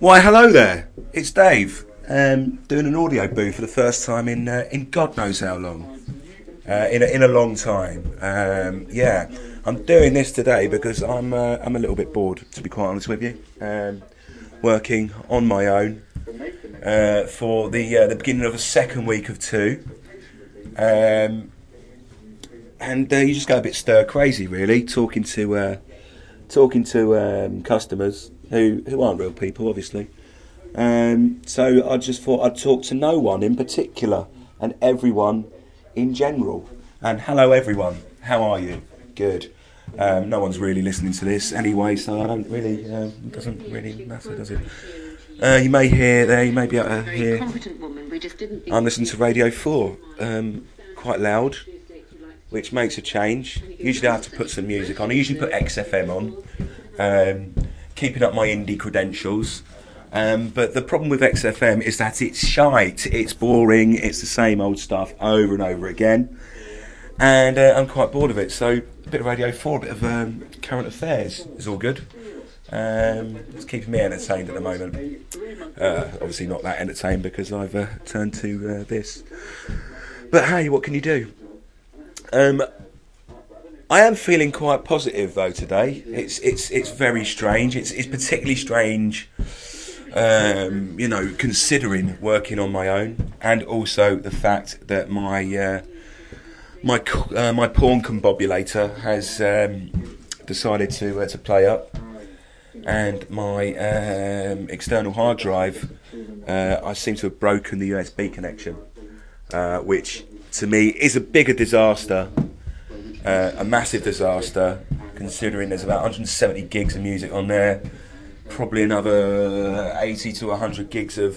Why, hello there. It's Dave, doing an audio booth for the first time in God knows how long. In a long time. Yeah, I'm doing this today because I'm a little bit bored, to be quite honest with you. Working on my own for the beginning of a second week of two. And you just go a bit stir crazy, really, talking to customers who aren't real people, obviously. So I just thought I'd talk to no one in particular and everyone in general. And hello, everyone. How are you? Good. No one's really listening to this anyway, so I don't really. It doesn't really matter, does it? You may hear there. You may be able to hear. I'm listening to Radio 4, quite loud, which makes a change. Usually I have to put some music on. I usually put XFM on, keeping up my indie credentials. But the problem with XFM is that it's shite, it's boring, it's the same old stuff over and over again. And I'm quite bored of it, so a bit of Radio 4, a bit of current affairs is all good. It's keeping me entertained at the moment. Obviously not that entertained because I've turned to this. But hey, what can you do? I am feeling quite positive though today. It's very strange. It's particularly strange, considering working on my own, and also the fact that my porn combobulator has decided to play up, and my external hard drive, I seem to have broken the USB connection, which to me is a bigger disaster. A massive disaster, considering there's about 170 gigs of music on there, probably another 80 to 100 gigs of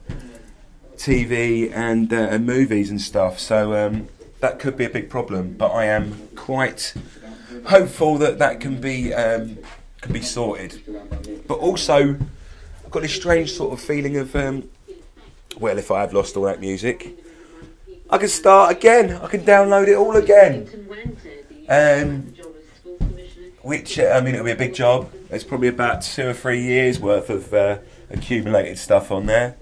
TV and movies and stuff. So that could be a big problem. But I am quite hopeful that can be sorted. But also, I've got this strange sort of feeling of well, if I have lost all that music, I can start again. I can download it all again. Which, it'll be a big job. There's probably about 2 or 3 years worth of accumulated stuff on there.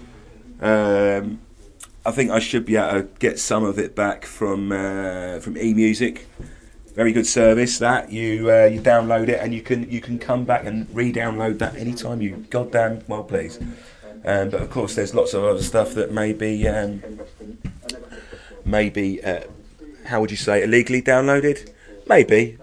I think I should be able to get some of it back from eMusic. Very good service that you download it and you can come back and re-download that anytime you goddamn well please. But of course, there's lots of other stuff that may be how would you say, illegally downloaded? Maybe.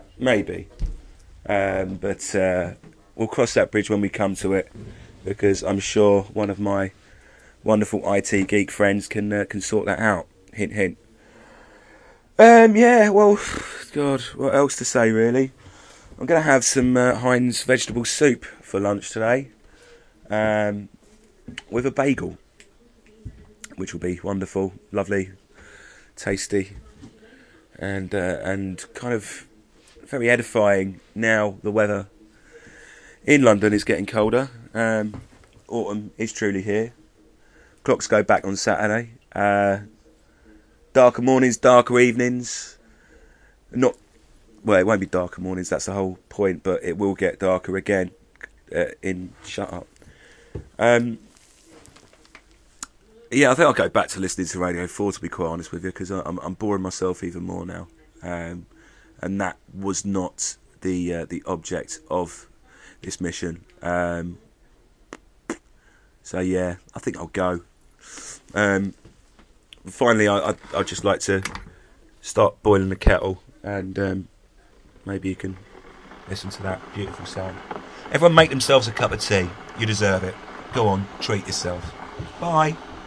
But we'll cross that bridge when we come to it, because I'm sure one of my wonderful IT geek friends can sort that out. Hint, hint. Yeah, well, God, what else to say, really? I'm going to have some Heinz vegetable soup for lunch today, with a bagel, which will be wonderful, lovely, tasty, and kind of very edifying. Now the weather in London is getting colder. Autumn is truly here. Clocks go back on Saturday. Darker mornings, darker evenings. Well, it won't be darker mornings, that's the whole point, but it will get darker again. Shut up. Yeah, I think I'll go back to listening to Radio 4, to be quite honest with you, because I'm boring myself even more now. And that was not the object of this mission. So yeah, I think I'll go. Finally, I'd just like to start boiling the kettle, and maybe you can listen to that beautiful sound. Everyone make themselves a cup of tea. You deserve it. Go on, treat yourself. Bye.